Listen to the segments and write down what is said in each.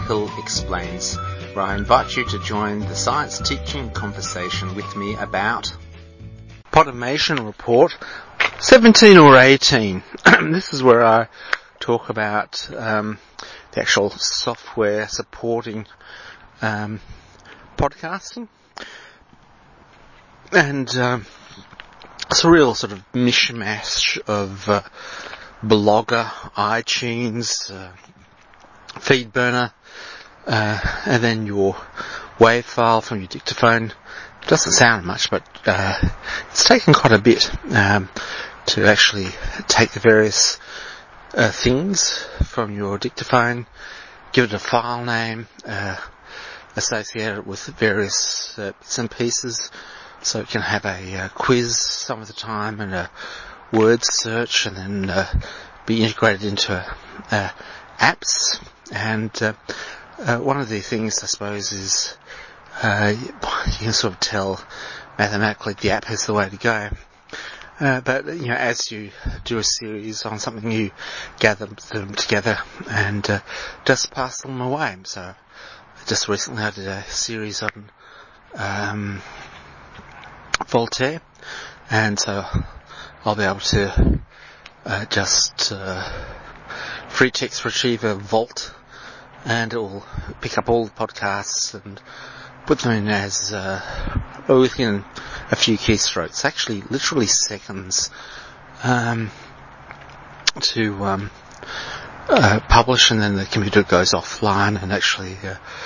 Hill Explains, where I invite you to join the science teaching conversation with me about Podimation Report 17 or 18. This is where I talk about the actual software supporting podcasting. And it's a real sort of mishmash of Blogger, iTunes, FeedBurner, and then your WAV file from your dictaphone. It doesn't sound much, but it's taken quite a bit to actually take the various things from your dictaphone, give it a file name, associate it with various bits and pieces, so it can have a quiz some of the time and a word search, and then be integrated into apps. And one of the things, I suppose, is you can sort of tell mathematically the app is the way to go. But as you do a series on something, you gather them together and just pass them away. So just recently I did a series on Voltaire, and so I'll be able to just free text retriever Volt, and it will pick up all the podcasts and put them in as within a few keystrokes, actually literally seconds, to publish, and then the computer goes offline and actually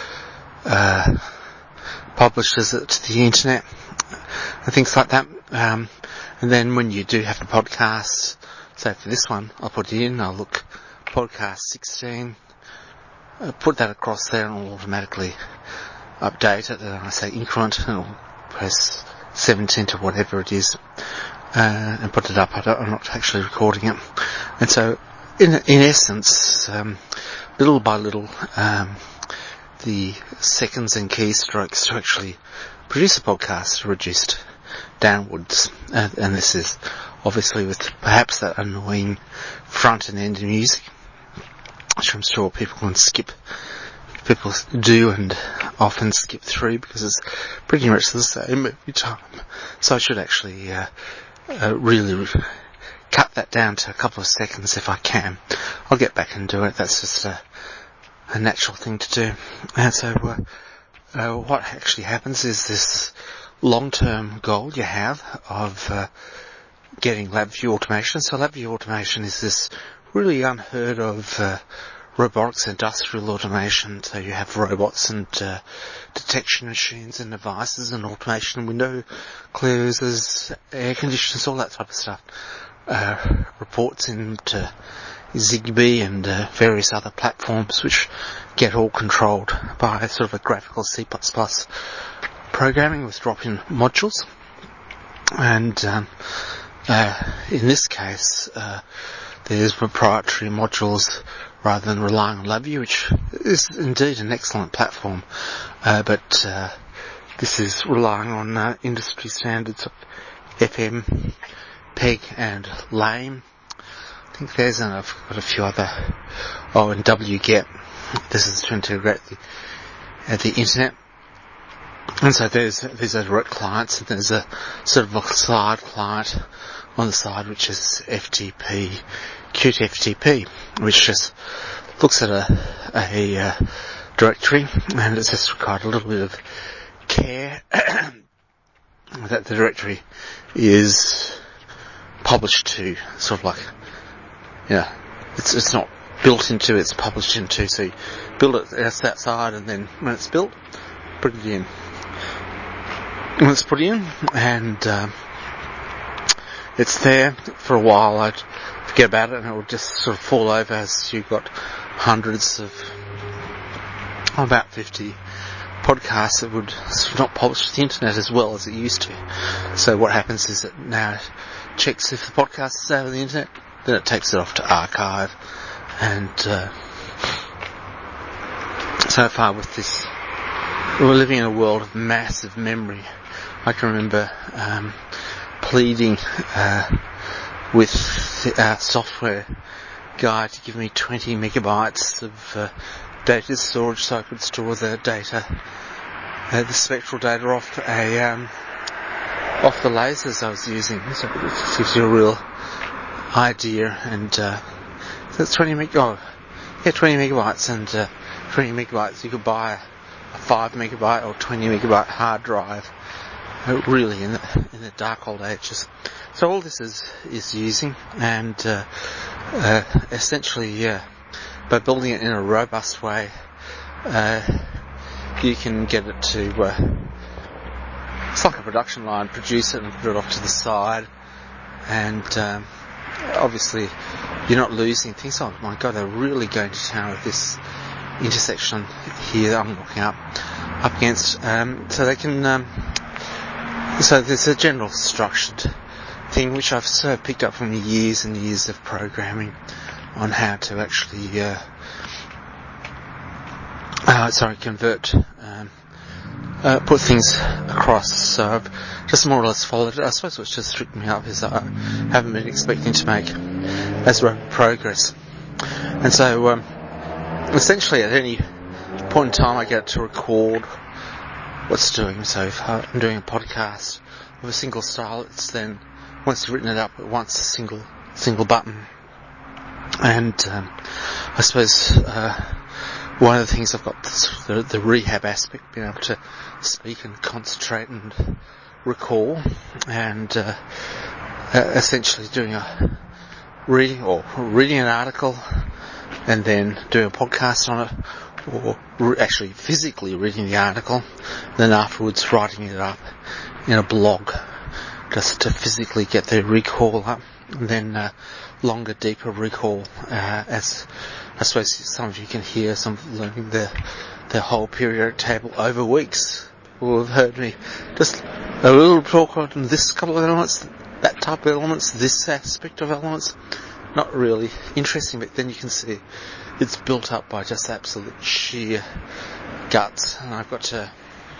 publishes it to the internet and things like that. And then when you do have the podcast, so for this one, I'll put it in, I'll look podcast 16, put that across there, and it'll automatically update it. And I say increment, and it'll press 17 to whatever it is, and put it up. I'm not actually recording it. And so, in essence, little by little, the seconds and keystrokes to actually produce a podcast are reduced downwards. And this is obviously with perhaps that annoying front and end music, which I'm sure people do and often skip through because it's pretty much the same every time. So I should actually really cut that down to a couple of seconds if I can. I'll get back and do it. That's just a natural thing to do. And so what actually happens is this long-term goal you have of getting LabVIEW automation. So LabVIEW automation is this really unheard of robotics industrial automation. So you have robots and detection machines and devices and automation, window closers, air conditioners, all that type of stuff. Reports into Zigbee and various other platforms which get all controlled by sort of a graphical C++ programming with drop-in modules. And in this case, there's proprietary modules rather than relying on LabVIEW, which is indeed an excellent platform. But this is relying on industry standards of FM, PEG, and LAME. I think there's, and I've got a few other, and wget. This is to integrate the internet. And so there's a direct clients, and there's a sort of a slide client on the side, which is FTP, Qt FTP, which just looks at a directory, and it's just required a little bit of care that the directory is published to, sort of like, it's not built into, it's published into, so you build it outside, and then when it's built, put it in. When it's put in, and it's there for a while, I'd forget about it, and it will just sort of fall over as you've got hundreds of, about 50 podcasts that would sort of not publish to the internet as well as it used to. So what happens is that now it checks if the podcast is out of the internet, then it takes it off to archive. And so far with this, we're living in a world of massive memory. I can remember pleading with our software guy to give me 20 megabytes of data storage, so I could store the data, the spectral data off the lasers I was using. So it gives you a real idea. And that's 20 megabytes, and 20 megabytes you could buy a 5 megabyte or 20 megabyte hard drive, really in the dark old ages. So all this is using, and essentially by building it in a robust way, you can get it to it's like a production line, produce it and put it off to the side, and obviously you're not losing things. Oh my god, they're really going to town with this intersection here that I'm looking up against. So they can so there's a general structured thing which I've sort of picked up from years and years of programming on how to actually convert, put things across. So I've just more or less followed it. I suppose what's just tricked me up is that I haven't been expecting to make as rapid progress. And so essentially at any point in time I get to record what's doing. So if I'm doing a podcast of a single style, it's then, once you've written it up, it wants a single button. And I suppose one of the things I've got the rehab aspect, being able to speak and concentrate and recall, and essentially doing reading an article and then doing a podcast on it, or actually physically reading the article, then afterwards writing it up in a blog, just to physically get the recall up, and then longer, deeper recall, as I suppose some of you can hear, some of learning the whole periodic table over weeks will have heard me just a little talk on this couple of elements, that type of elements, this aspect of elements. Not really interesting, but then you can see it's built up by just absolute sheer guts, and I've got to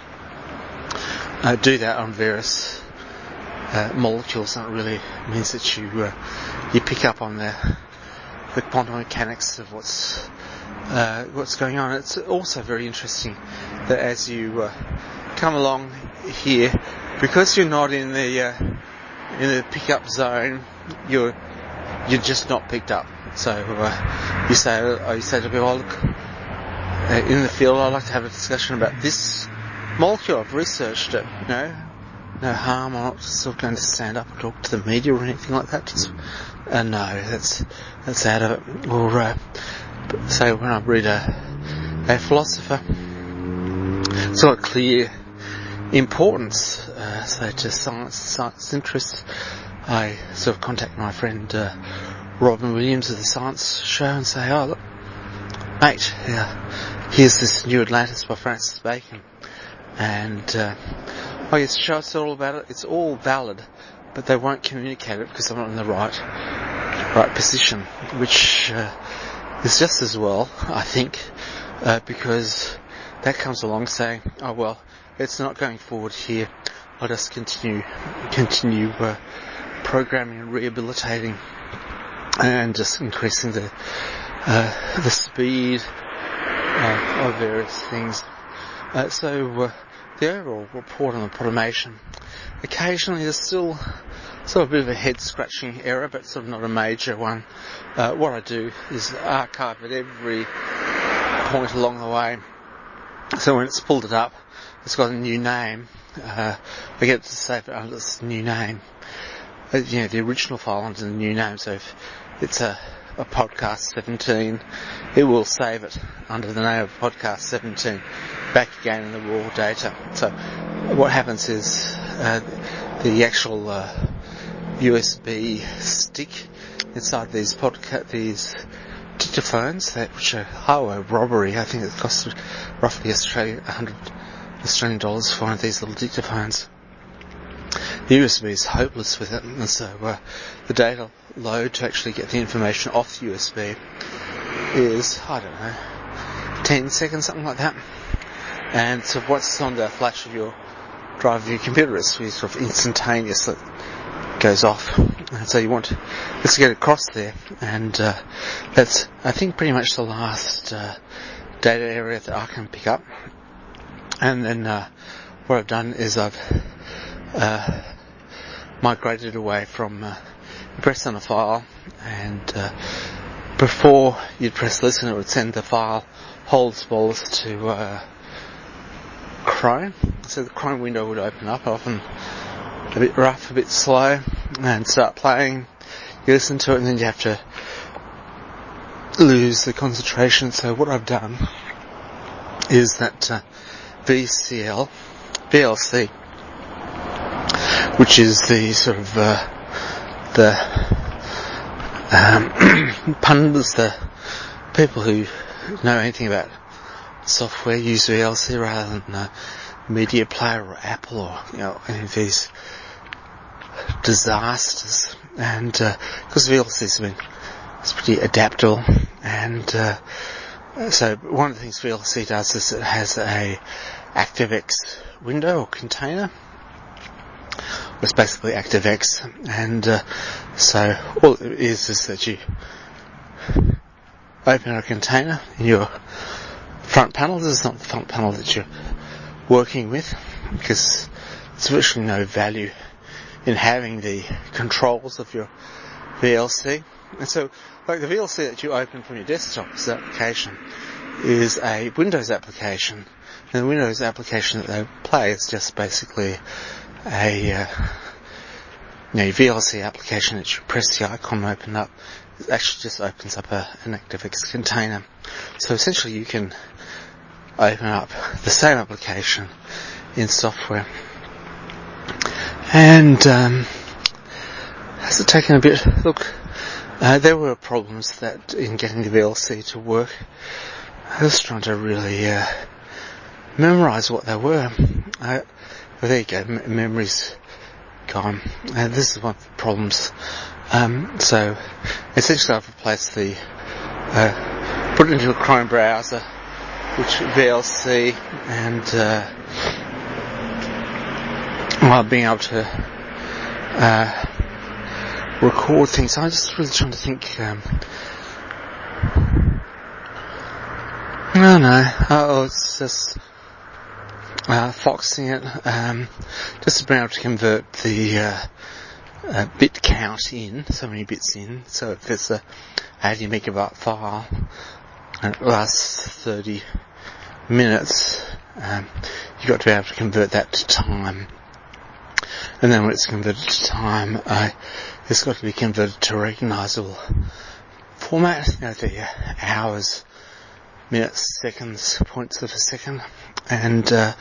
do that on various molecules. That really means that you pick up on the quantum mechanics of what's going on. It's also very interesting that as you come along here, because you're not in the pickup zone, you're just not picked up. So you say to people, look, in the field I'd like to have a discussion about this molecule. I've researched it. No harm. I'm not sort of going to stand up and talk to the media or anything like that. No, that's out of it. Or say when I read a philosopher, it's got a clear importance, say to science interests. I sort of contact my friend Robin Williams of the Science Show and say, oh look, mate, here's this New Atlantis by Francis Bacon, and yes, show us all about it. It's all valid, but they won't communicate it because I'm not in the right position, which is just as well, I think, because that comes along saying, oh well, it's not going forward here. I'll just continue programming and rehabilitating, and just increasing the speed of various things. So the overall report on the automation, occasionally there's still sort of a bit of a head scratching error, but sort of not a major one. What I do is archive at every point along the way, so when it's pulled it up, it's got a new name. I get to save it under this new name. The original file under the new name. So if it's a podcast 17, it will save it under the name of podcast 17 back again in the raw data. So what happens is the actual USB stick inside these dictaphones, which are highway robbery. I think it cost roughly $100 Australian for one of these little dictaphones. The USB is hopeless with it, and so the data load to actually get the information off the USB is, 10 seconds, something like that. And so what's on the flash of your drive of your computer is sort of instantaneous, that goes off. And so you want to get across there, and that's, I think, pretty much the last data area that I can pick up. And then what I've done is I've migrated away from you press on a file, and before you'd press listen, it would send the file holds bolus to Chrome. So the Chrome window would open up, often a bit rough, a bit slow, and start playing. You listen to it, and then you have to lose the concentration. So what I've done is that VLC, which is the sort of the pundits, the people who know anything about software use VLC rather than Media Player or Apple or any of these disasters. And because VLC's it's pretty adaptable, and so one of the things VLC does is it has a ActiveX window or container. It's basically ActiveX, and so all it is that you open a container in your front panel. This is not the front panel that you're working with, because there's virtually no value in having the controls of your VLC. And so, like the VLC that you open from your desktop, this application is a Windows application, and the Windows application that they play is just basically a VLC application that you press the icon and open up. It actually just opens up an ActiveX container. So essentially you can open up the same application in software. And has it taken a bit? Look, there were problems that in getting the VLC to work. I was trying to really memorize what they were. Well, there you go, memory's gone. And this is one of the problems. So essentially I've replaced put it into a Chrome browser, which VLC, and while being able to record things. I'm just really trying to think. It's just foxing it, just to be able to convert the bit count in, so many bits in. So if there's a 80 megabyte file and it lasts 30 minutes, you've got to be able to convert that to time. And then when it's converted to time, it's got to be converted to a recognisable format, the hours, minutes, seconds, points of a second. And that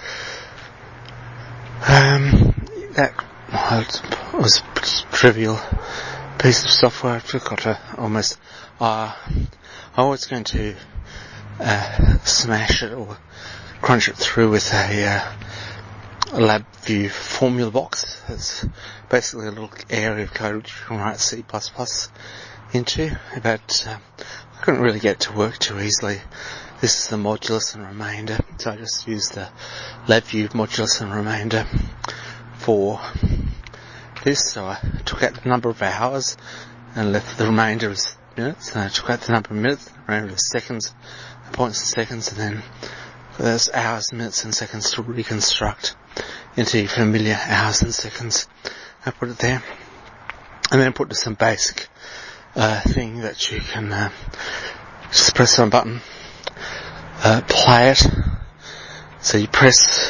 was a pretty trivial piece of software. I've got to almost, I was going to smash it or crunch it through with a LabVIEW formula box. It's basically a little area of code which you can write C++ into, but I couldn't really get it to work too easily. This is the modulus and remainder, so I just used the LabVIEW modulus and remainder for this. So I took out the number of hours and left the remainder as minutes, and I took out the number of minutes, the remainder as seconds, the points and seconds, and then there's hours, minutes and seconds to reconstruct into familiar hours and seconds. I put it there, and then put some basic thing that you can just press on a button, play it. So you press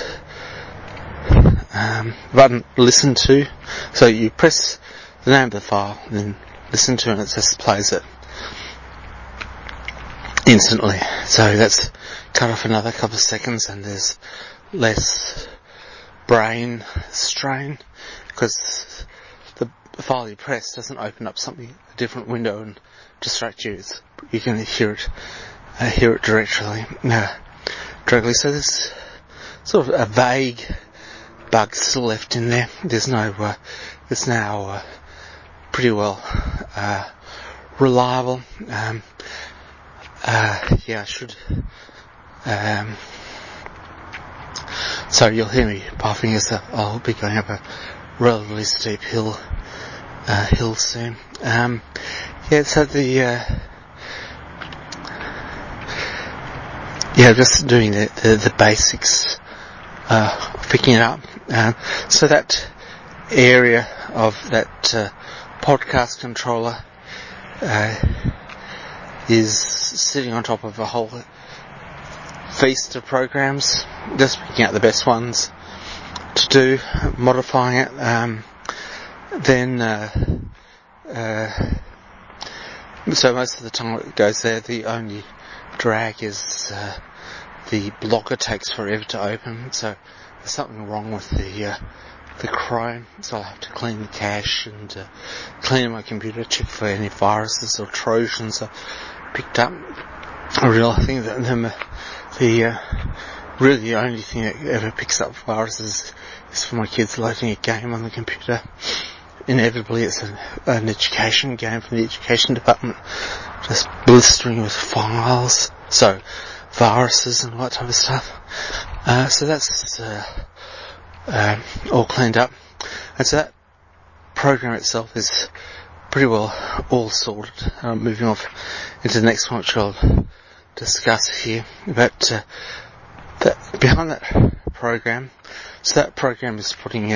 button listen to, so you press the name of the file and then listen to it, and it just plays it instantly. So that's cut off another couple of seconds, and there's less brain strain, because the file you press doesn't open up a different window and distract you. You can hear it directly. So there's sort of a vague bug still left in there. It's now pretty well reliable. I should. So you'll hear me puffing as I'll be going up a relatively steep hill soon. So just doing the basics, picking it up. So that area of that podcast controller is sitting on top of a whole feast of programs, just picking out the best ones to do, modifying it. So most of the time it goes there. The only drag is the blocker takes forever to open, so there's something wrong with the Chrome, so I'll have to clean the cache and clean my computer, check for any viruses or Trojans I picked up. I think that really the only thing that ever picks up viruses is for my kids loading a game on the computer. Inevitably it's an education game from the education department, just blistering with files, so viruses and all that type of stuff. So that's all cleaned up, and so that program itself is pretty well all sorted. Moving off into the next one, which I'll discuss here. But behind that program, so that program is putting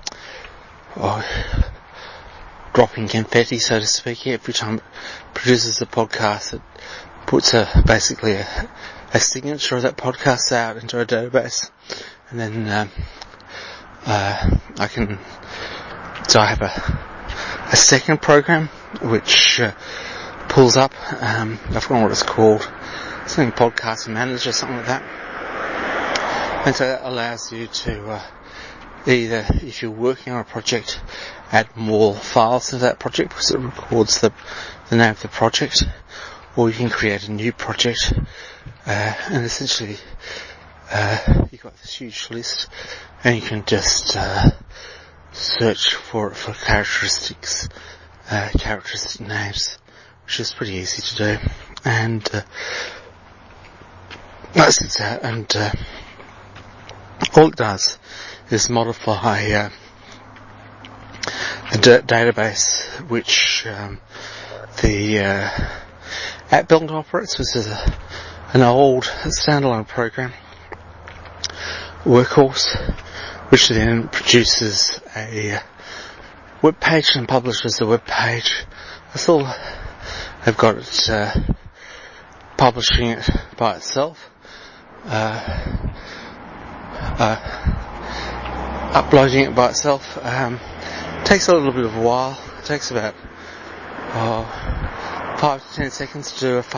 dropping confetti, so to speak. Every time it produces a podcast, it puts basically a signature of that podcast out into a database, and then I have a second program which pulls up, I forgot what it's called, something Podcast Manager, something like that. And so that allows you to either, if you're working on a project, add more files to that project because it records the name of the project, or you can create a new project, and essentially you've got this huge list, and you can just search for characteristic names, which is pretty easy to do, and that's it. And all it does is modify the database which the app builder operates, which is an old standalone program, Workhorse, which then produces a web page and publishes the web page. I still have got it publishing it by itself, uploading it by itself. Takes a little bit of a while. It takes about 5 to 10 seconds to do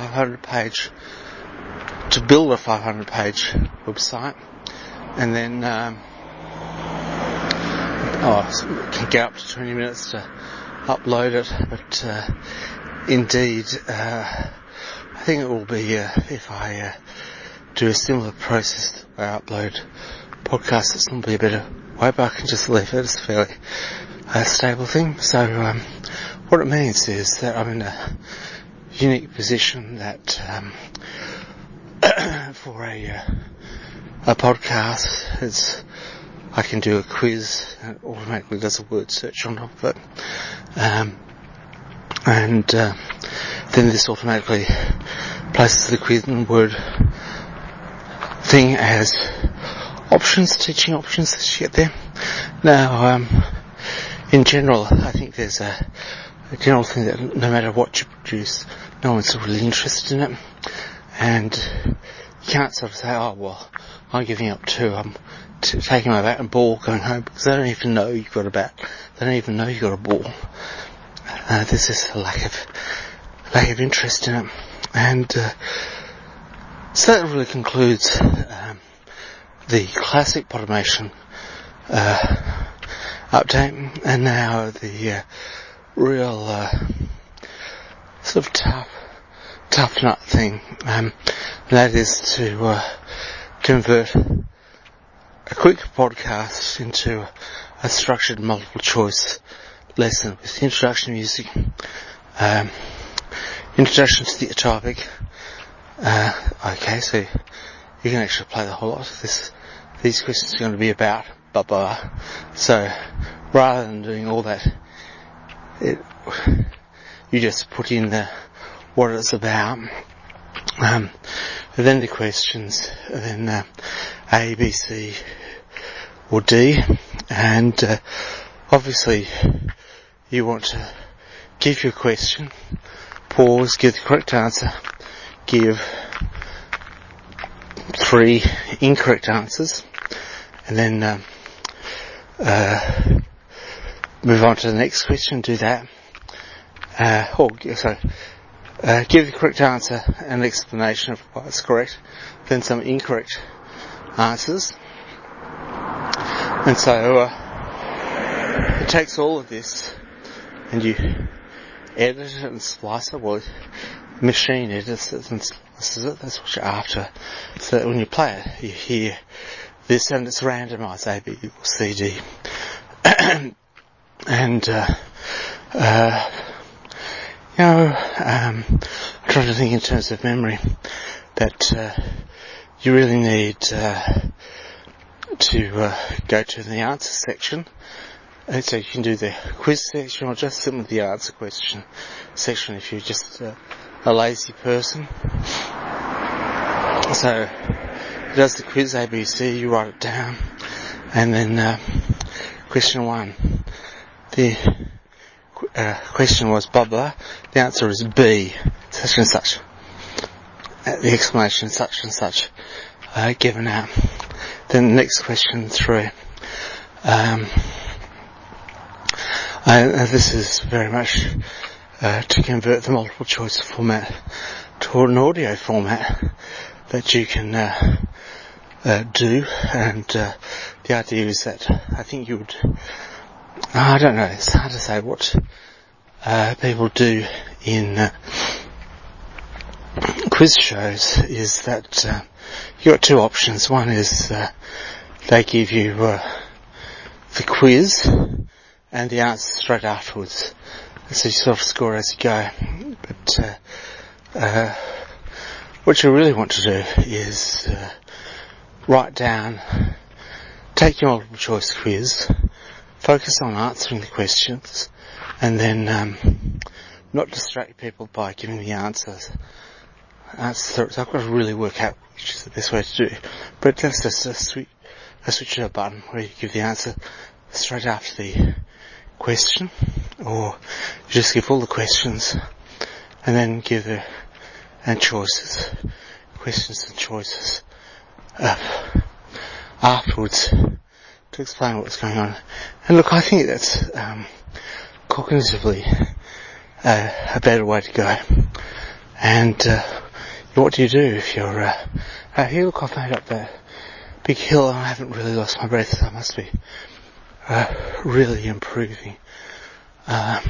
to build a 500 page website, and then it can get up to 20 minutes to upload it, but indeed I think it will be, if I do a similar process where I upload podcasts, it's going to be a better way, but I can just leave it as a fairly stable thing. So what it means is that I'm in a unique position that for a podcast, I can do a quiz and it automatically does a word search on top of it, and then this automatically places the quiz and word thing as options, teaching options as you get there. Now, in general, I think there's a general thing that no matter what you produce, no one's really interested in it, and you can't sort of say, oh well, I'm giving up too, I'm taking my bat and ball, going home, because they don't even know you've got a bat, they don't even know you've got a ball. There's just a lack of interest in it, and so that really concludes the classic Podimation update, and now the real sort of tough nut thing, and that is to convert a quick podcast into a structured multiple choice lesson with introduction music, introduction to the topic. Okay, so you can actually play the whole lot. These questions are going to be about blah blah. So rather than doing all that, you just put in what it's about, And then the questions, and then A, B, C, or D, and obviously you want to give your question, pause, give the correct answer, give 3 incorrect answers, and then move on to the next question, do that. Give the correct answer and an explanation of why it's correct, then some incorrect answers. And so it takes all of this and you edit it and splice it. Well, machine edits it and slices it. That's what you're after. So that when you play it, you hear this and it's randomised A, B, or C, D. And I'm trying to think in terms of memory that you really need to go to the answer section. And so you can do the quiz section or just simply the answer question section if you're just a lazy person. So it does the quiz ABC, you write it down, and then question 1. The question was blah blah. The answer is B, such and such. The explanation such and such given out. Then the next question 3. This is very much to convert the multiple choice format to an audio format that you can do, and the idea is that I think you would, I don't know, it's hard to say what people do in quiz shows is that you've got 2 options. One is they give you the quiz and the answer straight afterwards, and so you sort of score as you go. But what you really want to do is write down, take your multiple choice quiz, focus on answering the questions, and then not distract people by giving the answers. So I've got to really work out which is the best way to do it. But that's just a switch to a button where you give the answer straight after the question, or you just give all the questions and then give and choices, questions and choices afterwards to explain what's going on. And look, I think that's cognitively a better way to go. And what do you do if you're here? Look, I've made up that big hill and I haven't really lost my breath, so I must be really improving on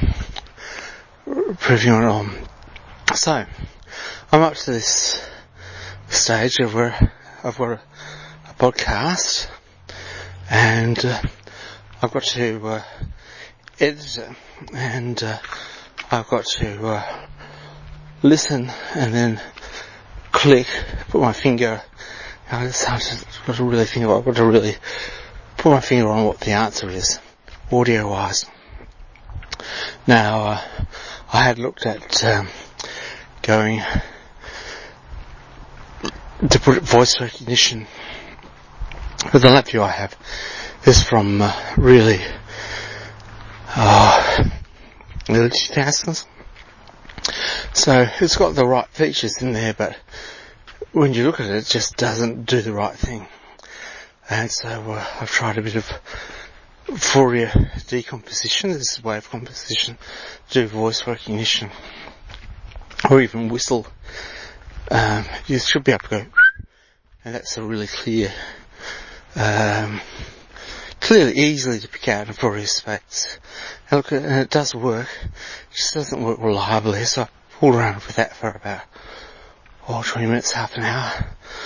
it all. So I'm up to this stage of where I've got a podcast, and I've got to edit it, and I've got to listen and then click, put my finger. I've got to really think about. I've got to really put my finger on what the answer is, audio-wise. Now, I had looked at going to put voice recognition, but the laptop I have is from really early 2000s. So it's got the right features in there, but when you look at it, it just doesn't do the right thing. And so I've tried a bit of Fourier decomposition, this is wave composition, to do voice recognition, or even whistle. You should be able to go, and that's a really clearly easily to pick out in Fourier space. And look, and it does work, it just doesn't work reliably, so I fooled around with that for about 20 minutes, half an hour,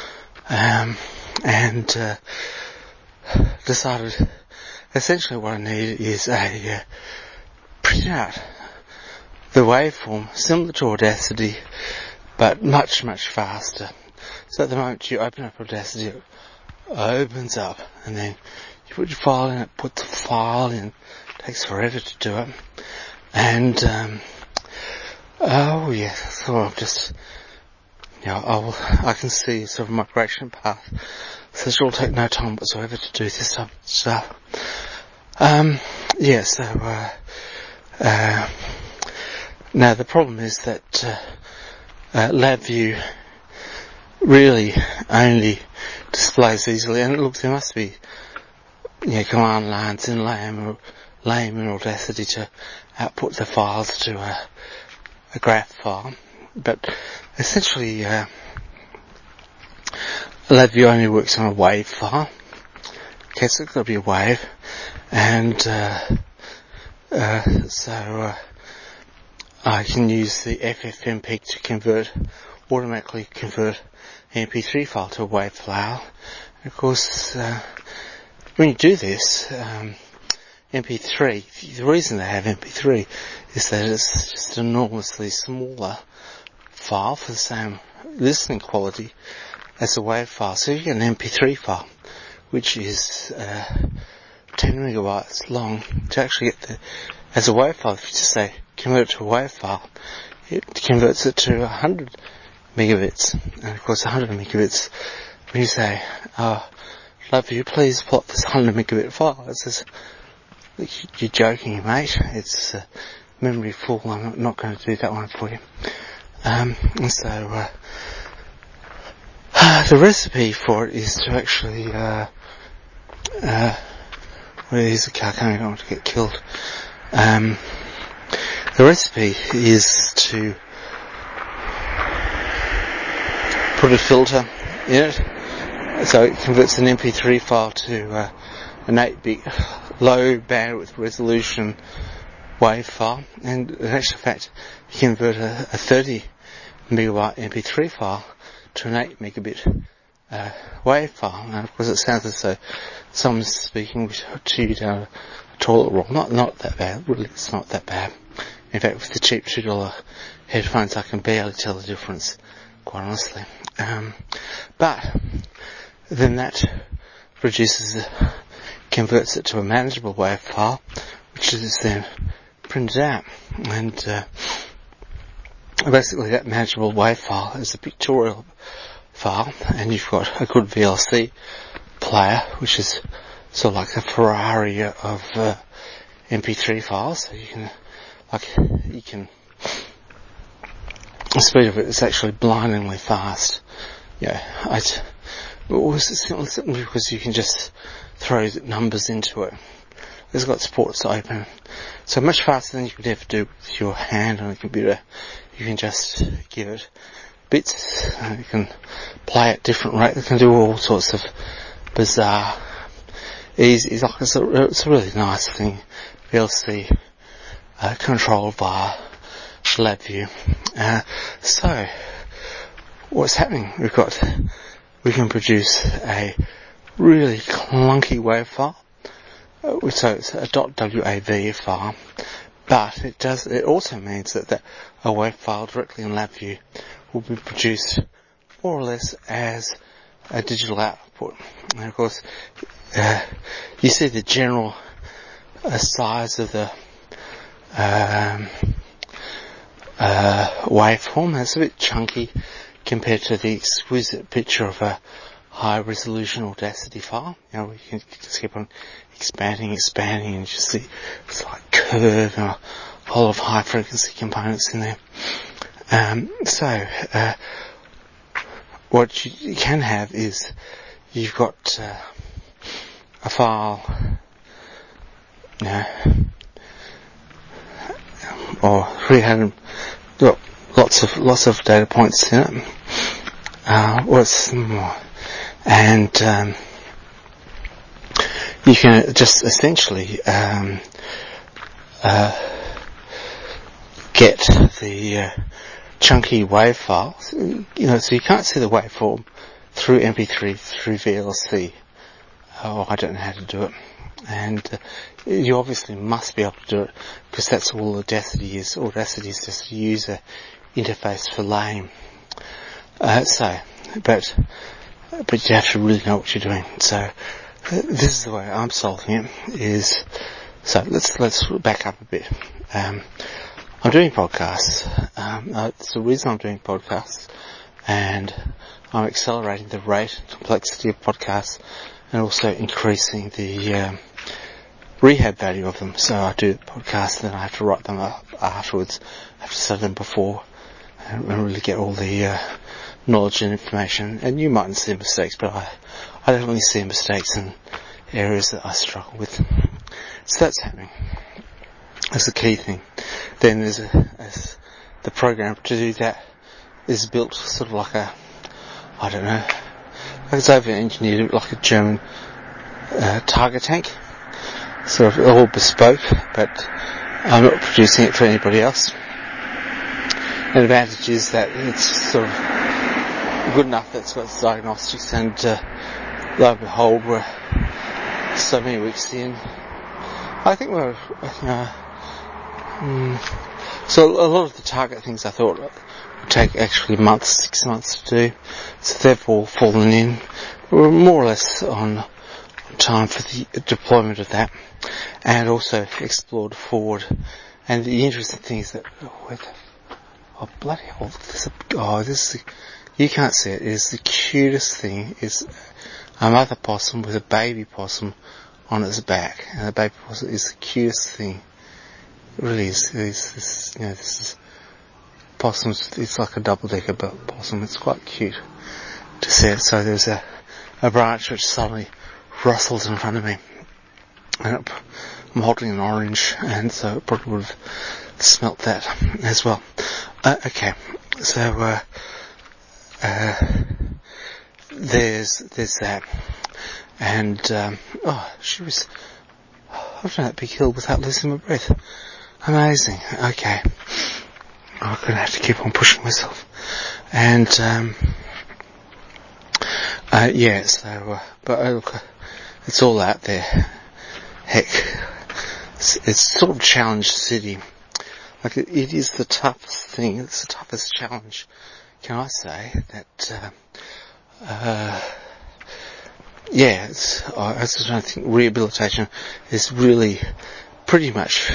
and decided essentially what I need is a printout, the waveform, similar to Audacity, but much, much faster. So at the moment you open up Audacity, it opens up, and then you put your file in, it puts the file in, it takes forever to do it, and so I'm just I can see sort of a migration path. So it will take no time whatsoever to do this type of stuff. Now the problem is that LabVIEW really only displays easily, and look, there must be command lines in LAM in Audacity to output the files to a graph file, but essentially LabVIEW only works on a wave file. Okay, so it's got to be a wave, and so I can use the FFmpeg to automatically convert an MP3 file to a wave file. And of course, when you do this, MP3, the reason they have MP3 is that it's just an enormously smaller file for the same listening quality as a wave file. So you get an MP3 file, which is 10 megabytes long. To actually get as a wave file, if you just say convert it to a wave file, it converts it to 100 megabits. And of course 100 megabits, when you say, LabVIEW, please plot this 100 megabit file, it says, you're joking, mate, it's memory full, I'm not going to do that one for you. And so the recipe for it is to actually here's a car coming, I don't want to get killed. The recipe is to put a filter in it, so it converts an MP3 file to an 8-bit low bandwidth resolution wave file, and in actual fact you convert a 30 megabyte MP3 file to an 8 megabit wave file. And of course it sounds as though someone's speaking to you down a toilet roll. Not that bad, really, it's not that bad. In fact, with the cheap $2 headphones I can barely tell the difference, quite honestly. But then that converts it to a manageable wave file, which is then printed out. And basically that manageable wave file is a pictorial file, and you've got a good VLC player, which is sort of like a Ferrari of MP3 files. So the speed of it is actually blindingly fast. Simply because you can just throw numbers into it. It's got ports open, so much faster than you could ever do with your hand on a computer. You can just give it bits, and you can play at different rates. It can do all sorts of bizarre, easy. It's a really nice thing. VLC controlled via LabVIEW. So what's happening? We can produce a really clunky wave file. So it's a .wav file, but it also means that a wave file directly in LabVIEW will be produced more or less as a digital output. And of course, you see the general size of the waveform. It's a bit chunky compared to the exquisite picture of a high resolution Audacity file. You can just keep on expanding, and you just see it's like curve and a whole of high frequency components in there. So what you can have is you've got a file, or 300, lots of data points in it. What's more? And you can just essentially get the chunky wave file. So you can't see the waveform through MP3 through VLC. I don't know how to do it. And you obviously must be able to do it, because that's all Audacity is. Audacity is just a user interface for LAM. But you have to really know what you're doing. So this is the way I'm solving it. So let's back up a bit. I'm doing podcasts. The reason I'm doing podcasts and I'm accelerating the rate and complexity of podcasts and also increasing the rehab value of them. So I do podcasts and then I have to write them up afterwards. I have to study them before and really get all the knowledge and information. And you mightn't see mistakes, but I definitely see mistakes in areas that I struggle with. So that's happening. That's the key thing. Then there's the program to do that is built sort of like like it's over-engineered like a German Tiger tank. Sort of all bespoke, but I'm not producing it for anybody else. And the advantage is that it's sort of good enough that it's got diagnostics, and lo and behold, we're so many weeks in. I think we're, so a lot of the target things I thought would take actually months, 6 months to do, so they've all fallen in. We're more or less on time for the deployment of that, and also explored forward. And the interesting thing is that, oh bloody hell, you can't see it, is the cutest thing is a mother possum with a baby possum on its back, and the baby possum is the cutest thing. It really is. This is possums, it's like a double-decker possum, it's quite cute to see it. So there's a branch which suddenly rustles in front of me, and I'm holding an orange, and so it probably would have smelt that as well. Okay, so there's that, and she was up that big hill without losing my breath. Amazing. Okay, I'm gonna have to keep on pushing myself, and but look, it's all out there. Heck, it's sort of Challenge City. Like it is the toughest thing. It's the toughest challenge. Can I say that? I just don't think rehabilitation is really pretty much.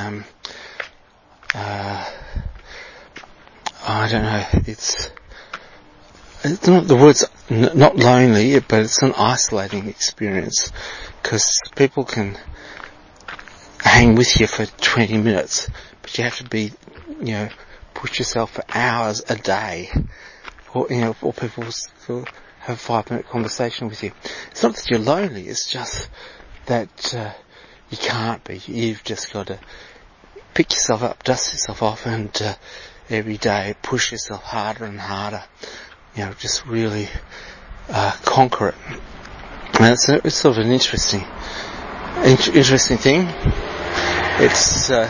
I don't know. It's not the words not lonely, but it's an isolating experience, because people can hang with you for 20 minutes, but you have to be, push yourself for hours a day, or people will have a 5-minute conversation with you. It's not that you're lonely, it's just that you can't be. You've just got to pick yourself up, dust yourself off, and every day push yourself harder and harder. Just really conquer it. And it's sort of an interesting thing. It's a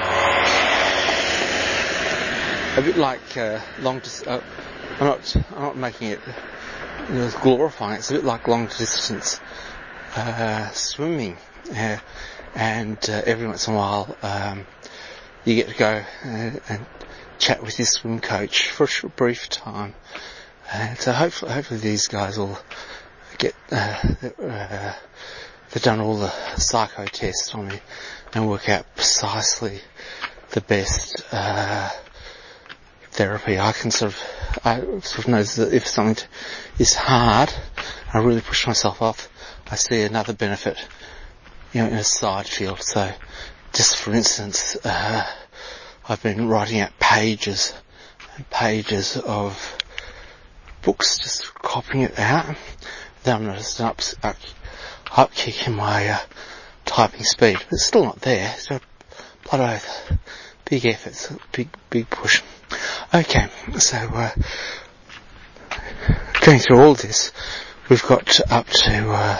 bit like long distance. I'm not making it glorifying. It's a bit like long distance swimming, and every once in a while you get to go and chat with your swim coach for a brief time. So hopefully these guys will get they've done all the psycho tests on me and work out precisely the best therapy. I sort of know that if something is hard, I really push myself off, I see another benefit, in a side field. So, just for instance, I've been writing out pages and pages of books, just copying it out. Then I'm noticed an upkick in my typing speed, but it's still not there. So, blood oath, big efforts, big push. Okay, so going through all this, we've got up to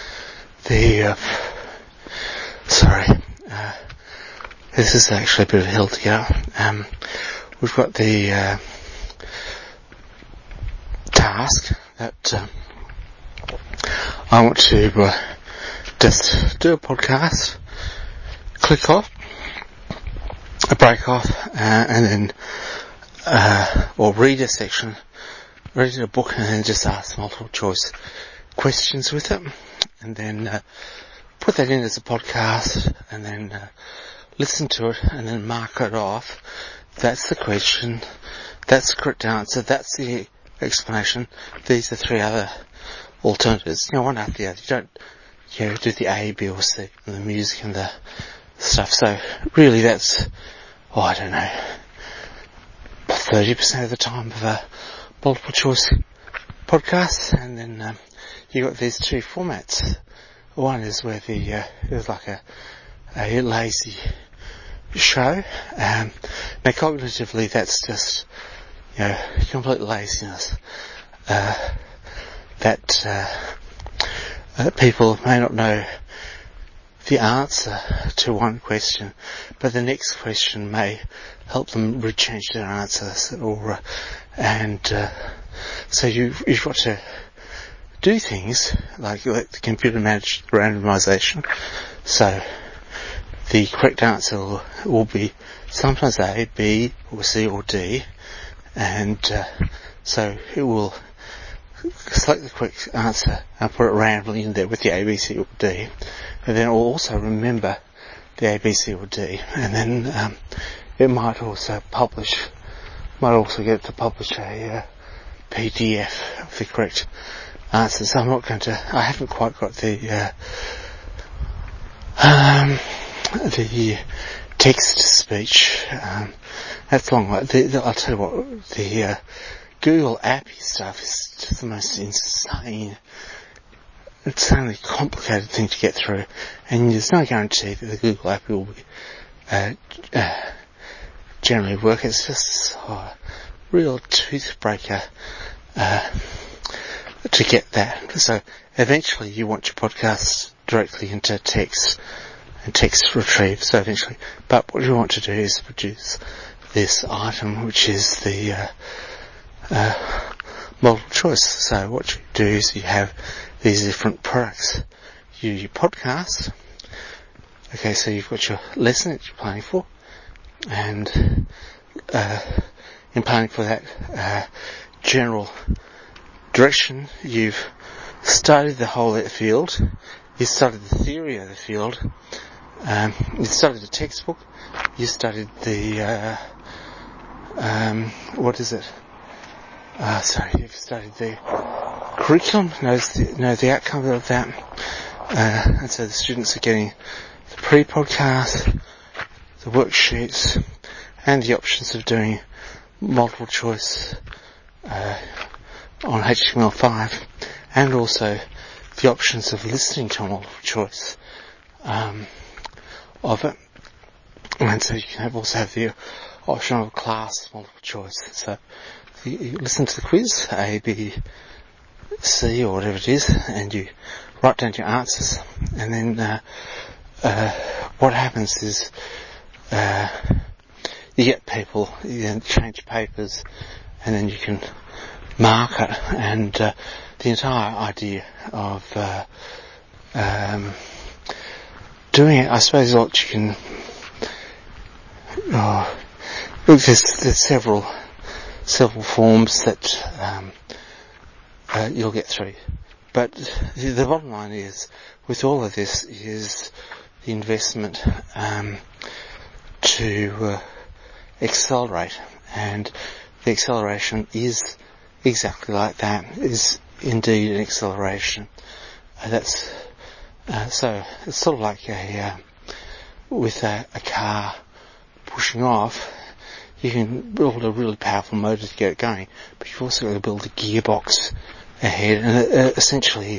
this is actually a bit of a hill to go. We've got the task that I want to just do a podcast, click off, a break off, and then or read a section, read a book, and then just ask multiple choice questions with it, and then put that in as a podcast, and then listen to it, and then mark it off. That's the question, that's the correct answer, that's the explanation. These are 3 other alternatives, one after the other. You don't, do the A, B or C, and the music and the stuff. So really that's, I don't know, 30% of the time of a multiple choice podcast. And then you got these 2 formats. One is where there's like a lazy show. Now cognitively that's just, complete laziness. That people may not know the answer to one question, but the next question may help them rechange their answers, so you've got to do things like let the computer manage randomization. So the correct answer will be sometimes A, B, or C, or D, and so it will select the correct answer and put it randomly in there with the A, B, C, or D, and then it will also remember the A, B, C, or D, and then it might also get to publish a PDF of the correct answer. So I haven't quite got the text to speech. That's long. I'll tell you what, the Google Appy stuff is just the most insane, insanely complicated thing to get through, and there's no guarantee that the Google Appy will be generally work. It's just a real toothbreaker to get that. So eventually you want your podcast directly into text and text retrieve. So eventually, but what you want to do is produce this item, which is the multiple choice. So what you do is you have these different products. Your podcast. Okay, so you've got your lesson that you're planning for, and in planning for that general direction, you've studied the whole field. You studied the theory of the field. You studied the textbook. You studied the you've studied the curriculum, know the outcome of that, and so the students are getting the pre-podcast, the worksheets, and the options of doing multiple choice on HTML5, and also the options of listening to a multiple choice of it. And so you can also have the option of class multiple choice. So you listen to the quiz, A, B, C, or whatever it is, and you write down your answers, and then what happens is you get people, you then change papers, and then you can mark it, and the entire idea of doing it, I suppose, what you can look, there's several forms that you'll get through, but the bottom line is, with all of this, is the investment to accelerate, and the acceleration is exactly like that, is indeed an acceleration. That's so it's sort of like with a car pushing off. You can build a really powerful motor to get it going, but you've also got to build a gearbox ahead, and essentially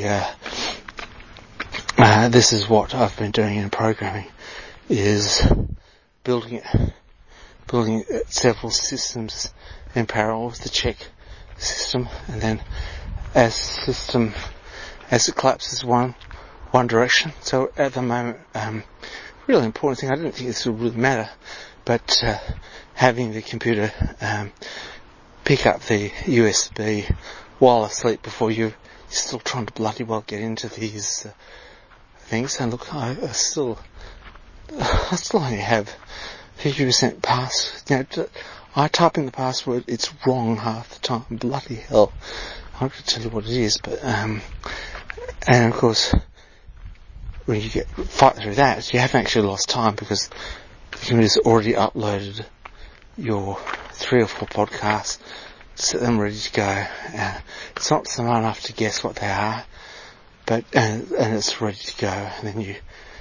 this is what I've been doing in programming, is building several systems in parallel with the check system, and then as it collapses one direction. So at the moment, really important thing, I don't think this will really matter, but having the computer pick up the USB while asleep before you're still trying to bloody well get into these things. And look, I still only have 50% pass. I type in the password, it's wrong half the time. Bloody hell. I'm not going to tell you what it is, but and of course, when you fight through that, you haven't actually lost time, because the computer's already uploaded your 3 or 4 podcasts set them ready to go. It's not smart enough to guess what they are, but and it's ready to go. And then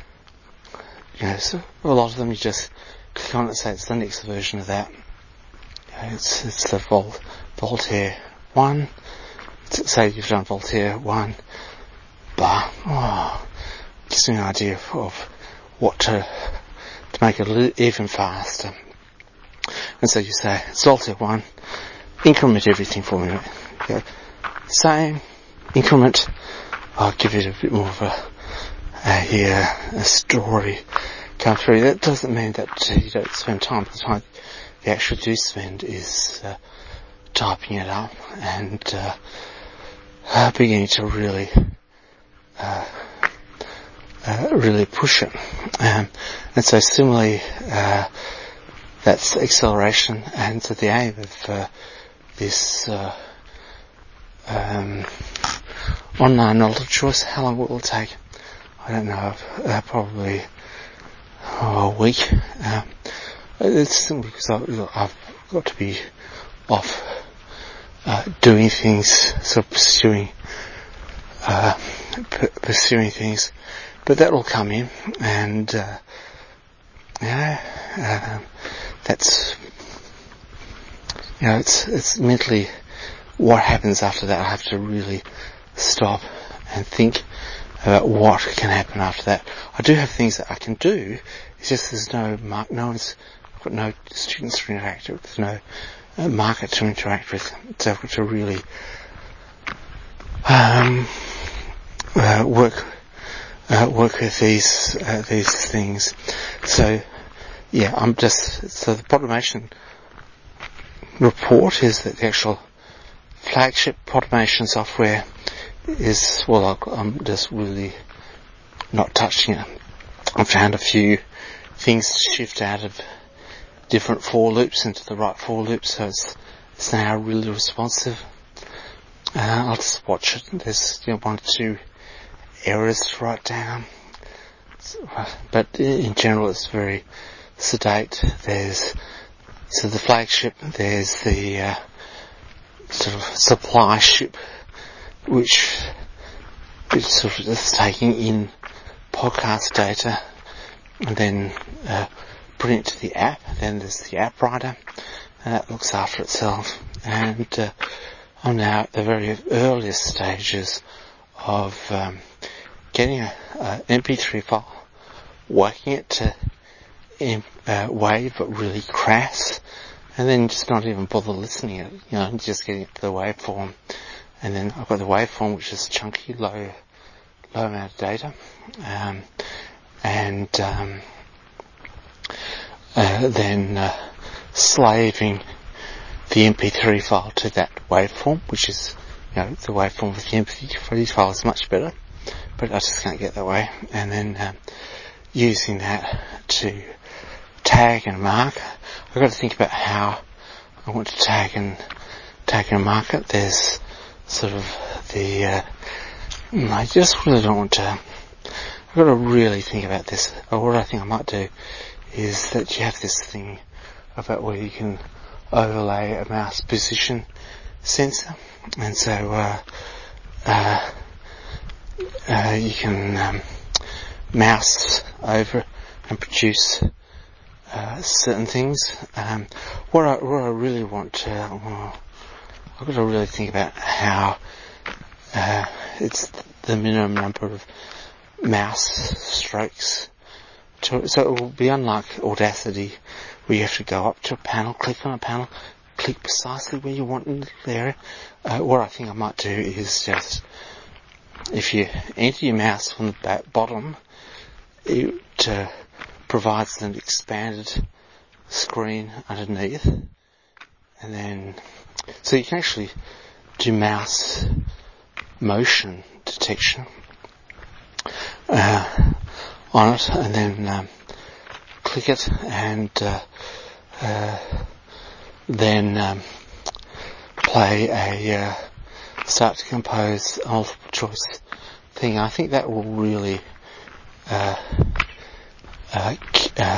so a lot of them you just click on it and say it's the next version of that. It's the Voltaire 1. Say you've done Voltaire 1, gives me an idea of what to make it even faster. And so you say, it's Voltaire 1, increment everything for me. Same, increment, I'll give it a bit more of a story come through. That doesn't mean that you don't spend time. The time you actually do spend is typing it up and beginning to really push it. And so similarly, that's acceleration, and so the aim of this online multiple choice, how long will it take? I don't know, probably a week. It's simply because I've got to be off doing things, sort of pursuing things, but that will come in, and that's it's mentally what happens after that. I have to really stop and think about what can happen after that. I do have things that I can do. It's just there's no I've got no students to interact with, there's no market to interact with, so I've got to really work with these things. So so the Podimation report is that the actual flagship Podimation software is, I'm just really not touching it. I've found a few things to shift out of different for loops into the right for loop, so it's now really responsive. I'll just watch it. There's 1 or 2 errors to write down, but in general it's very sedate. There's the flagship, there's the sort of supply ship, which sort of is taking in podcast data and then putting it to the app. Then there's the app writer, and that looks after itself. And I'm now at the very earliest stages of getting an MP3 file, working it to WAV, but really crass, and then just not even bother listening to it, just getting it to the waveform. And then I've got the waveform, which is chunky, low amount of data, and then slaving the MP3 file to that waveform, which is, the waveform with the MP3 file is much better, but I just can't get that way. And then using that to tag and mark. I've got to think about how I want to tag and mark it. There's sort of I just really don't want to. I've got to really think about this. Or what I think I might do is that you have this thing about where you can overlay a mouse position sensor, and so you can mouse over and produce certain things. What I really want to, I've got to really think about how it's the minimum number of mouse strokes. So it will be unlike Audacity, where you have to go up to a panel, click on a panel, click precisely where you want in the area. What I think I might do is just, if you enter your mouse from the bottom, it provides an expanded screen underneath, and then so you can actually do mouse motion detection on it, and then click it, and then play a start to compose a multiple choice thing. I think that will really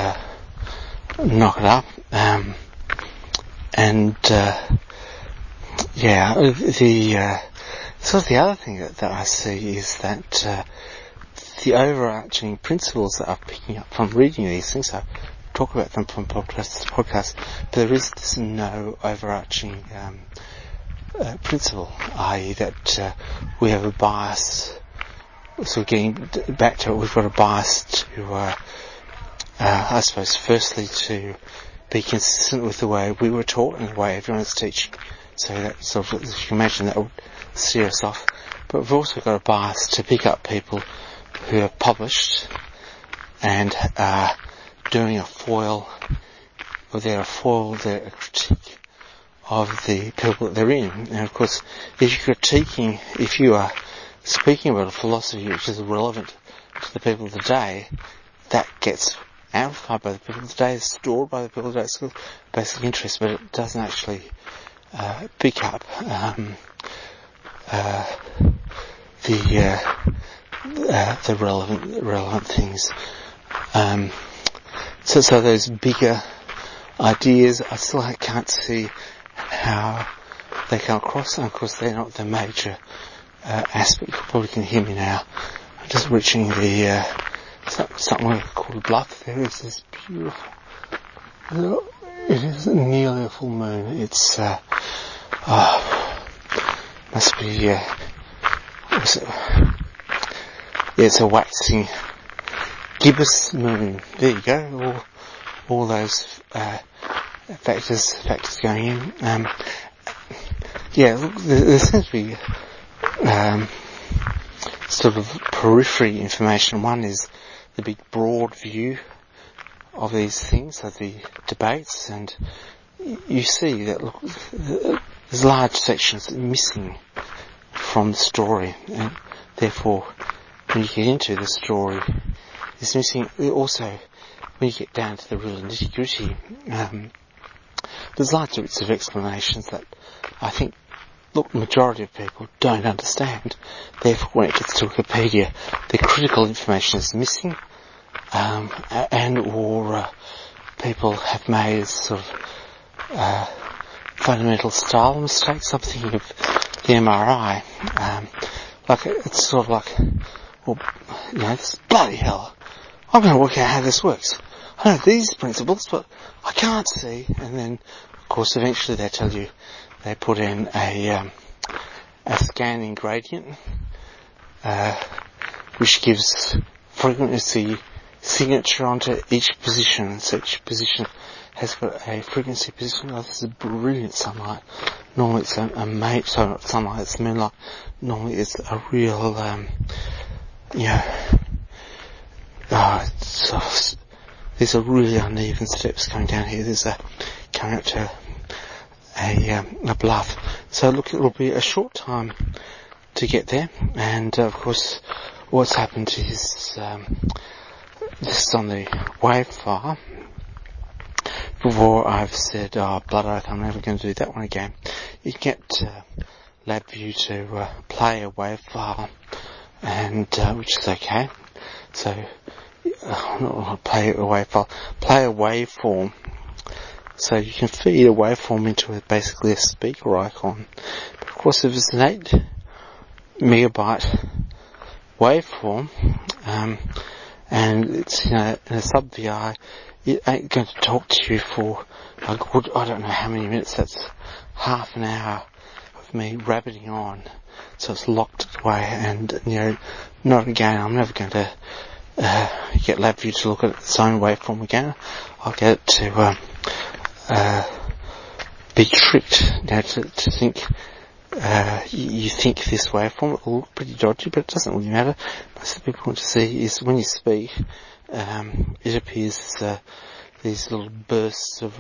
knock it up, and sort of the other thing that I see is that the overarching principles that I'm picking up from reading these things, I talk about them from podcast to podcast, but there is this no overarching principle, i.e. that we have a bias. So getting back to it, we've got a bias to, I suppose, firstly to be consistent with the way we were taught and the way everyone's teaching. So that sort of, as you can imagine, that would steer us off. But we've also got a bias to pick up people who have published and are doing a foil, or they're a critique of the people that they're in. And of course, if you are speaking about a philosophy which is relevant to the people of the day, that gets amplified by the people of the day, is stored by the people of the day, it's basic interest, but it doesn't actually pick up the relevant things. So those bigger ideas, I still can't see how they come across, and of course they're not the major aspect. You probably can hear me now. I'm just reaching the something called a bluff. There is this beautiful. It is nearly a full moon. It's must be it's a waxing gibbous moon. There you go. All those factors going in. Look, there seems to be sort of periphery information. One is the big broad view of these things, of the debates, and you see that, look, there's large sections missing from the story, and therefore when you get into the story, it's missing. Also, when you get down to the real nitty-gritty, there's large bits of explanations that I think, look, the majority of people don't understand. Therefore, when it gets to Wikipedia, the critical information is missing, or people have made sort of fundamental style mistakes. I'm thinking of the MRI. It's sort of like, well, this bloody hell, I'm going to work out how this works. I know these principles, but I can't see. And then, of course, eventually they tell you they put in a scanning gradient, which gives frequency signature onto each position. So each position has got a frequency position. Oh, this is brilliant sunlight. Normally it's not sunlight, it's moonlight. Normally it's a real, these are really uneven steps coming down here. There's coming up to a bluff. So look, it'll be a short time to get there, and of course what's happened is this is on the wave file. Before I've said, blood oath, I'm never going to do that one again. You can get LabVIEW to play a wave file, and which is okay. So not play a wave file, play a waveform. So you can feed a waveform into basically a speaker icon. But of course, if it's an 8 megabyte waveform, and it's in a sub VI, it ain't going to talk to you for a good, I don't know how many minutes. That's half an hour of me rabbiting on. So it's locked away, and not again. I'm never going to get LabVIEW to look at its own waveform again. I'll get it to be tricked to think you think this waveform will look pretty dodgy, but it doesn't really matter. Most of the people want to see is when you speak, it appears these little bursts of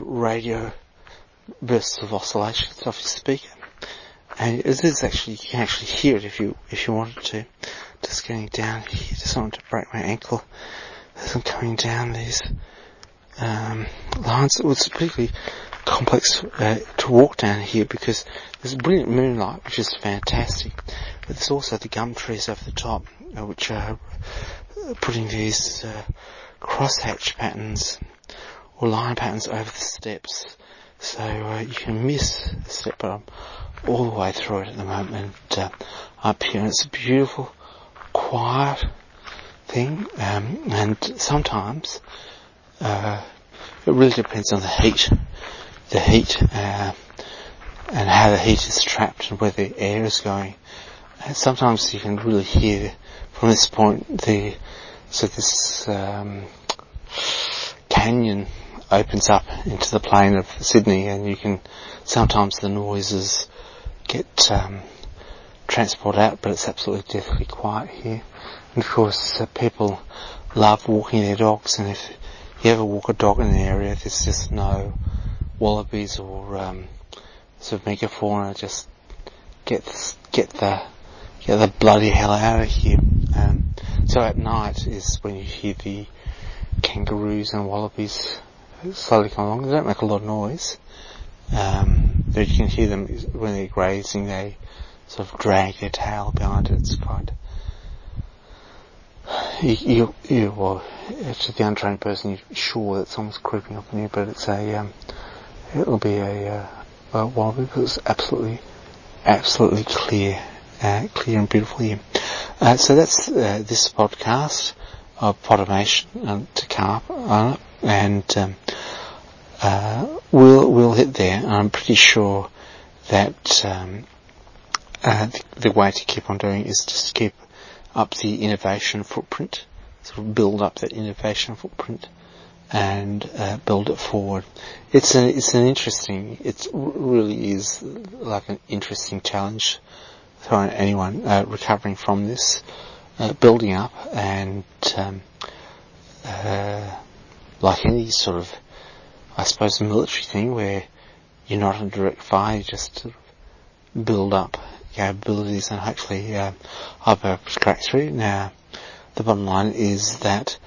oscillations off your speaker, and it is actually, you can actually hear it if you wanted to. Just getting down here, just wanted to break my ankle as I'm coming down these lines. It was particularly complex to walk down here because there's brilliant moonlight, which is fantastic, but there's also the gum trees over the top, which are putting these crosshatch patterns or line patterns over the steps. So you can miss a step, but I'm all the way through it at the moment. Up here, and it's a beautiful, quiet thing, and sometimes it really depends on the heat, and how the heat is trapped and where the air is going. And sometimes you can really hear from this point this canyon opens up into the plain of Sydney, and you can sometimes the noises get transported out, but it's absolutely deathly quiet here. And of course, people love walking their dogs, and if you ever walk a dog in an area, there's just no wallabies or sort of megafauna. Just get the bloody hell out of here. So at night is when you hear the kangaroos and wallabies slowly come along. They don't make a lot of noise, but you can hear them when they're grazing. They sort of drag their tail behind it. It's quite. Well, to the untrained person, you're sure that someone's creeping up on you, but it's it'll be a wallaby, because it's absolutely clear and beautiful here. So that's this podcast of Podimation to come up on it, and we'll hit there. I'm pretty sure that the way to keep on doing is just keep up the innovation footprint, sort of build up that innovation footprint, and build it forward. It really is like an interesting challenge thrown at anyone recovering from this, building up, and like any sort of, I suppose, military thing where you're not in direct fire, you just sort of build up capabilities and hopefully I'll be able to crack through. Now, the bottom line is that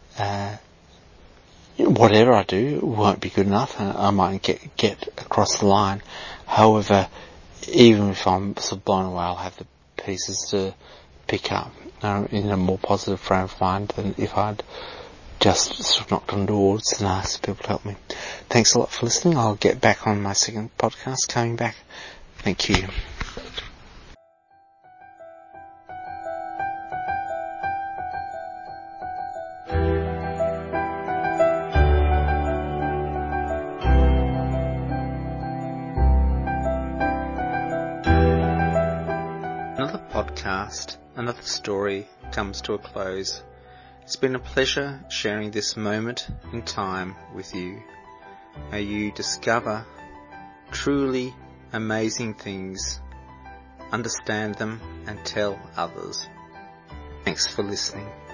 whatever I do won't be good enough, and I might get across the line. However, even if I'm sort of blown away, I'll have the pieces to pick up in a more positive frame of mind than if I'd just sort of knocked on doors and asked people to help me. Thanks a lot for listening. I'll get back on my second podcast coming back. Thank you. Another podcast, another story comes to a close. It's been a pleasure sharing this moment in time with you. May you discover truly amazing things, understand them, and tell others. Thanks for listening.